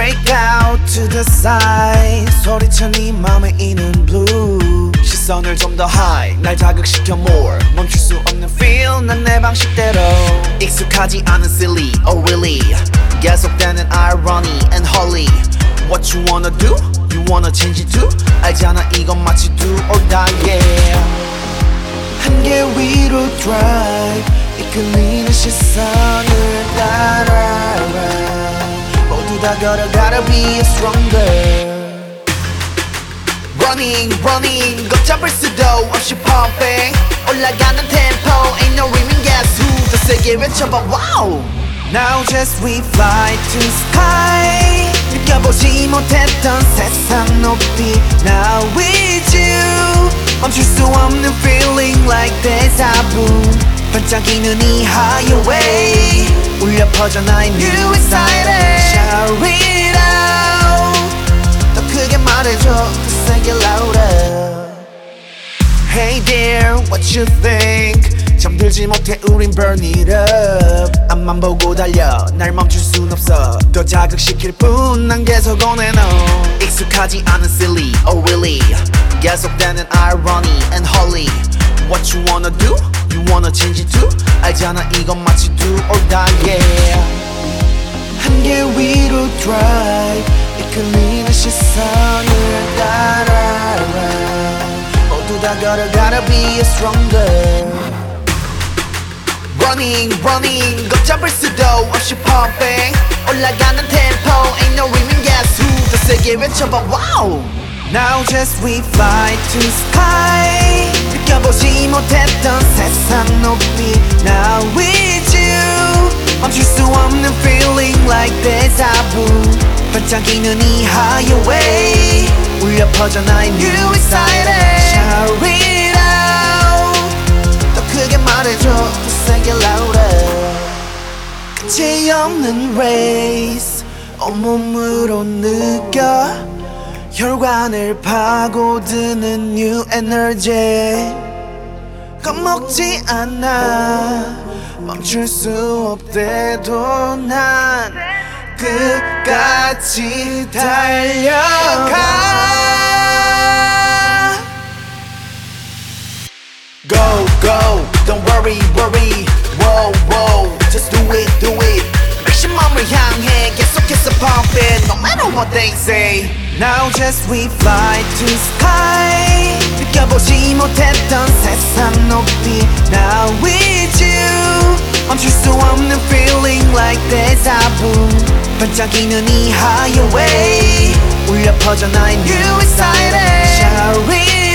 break out to the side 소리쳐 네 맘에 있는 blue 시선을 좀 더 high 날 자극시켜 more 멈출 수 없는 feel 난 내 방식대로 익숙하지 않은 silly oh really 계속되는 irony and holy What you wanna do? You wanna change it too? 알잖아 이건 마치 do or die yeah 한계 위로 drive 이끌리는 시선을 따라 모두 다 걸어가라 be stronger Running running 걷잡을 수도 없이 pumping 올라가는 tempo ain't no rhyming guess who 더 세게 외쳐봐 wow Now just we fly to sky 느껴보지 못했던 세상 높이 Now with you 멈출 수 없는 feeling like deja vu 반짝이는 이 highway 울려 퍼져 나의 new excited Shout it out 더 크게 말해줘 세게 louder Hey there what you think 잠들지 못해 우린 burn it up 앞만 보고 달려 날 멈출 순 없어 더 자극시킬 뿐 난 계속 on and on 익숙하지 않은 silly oh really 계속되는 irony and holy What you wanna do? You wanna change it too? 알잖아 이건 마치 do or die yeah 한계 위로 drive 이끌리는 시선을 따라 모두 다 걸어가라 be stronger Running running 걷잡을 수도 없이 pumping 올라가는 tempo ain't no rhyming guess who 더 세게 외쳐봐 wow Now just we fly to sky 느껴보지 못했던 세상 높이 Now with you 멈출 수 없는 feeling like deja vu 반짝이는 이 highway 울려 퍼져 나의 new excited Shout it out 더 크게 말해줘 더 세게 louder 끝이 없는 race 온몸으로 느껴 혈관을 파고드는 new energy 겁먹지 않아 멈출 수 없대도 난 끝까지 달려가 Go go don't worry worry Whoa whoa just do it 맥심 맘을 향해 계속해서 pump it no matter what they say Now just we fly to sky 느껴보지 못했던 세상 높이 Now with you 멈출 수 없는 feeling like deja vu 반짝이는 이 highway 울려 퍼져 나의 new excited Shout it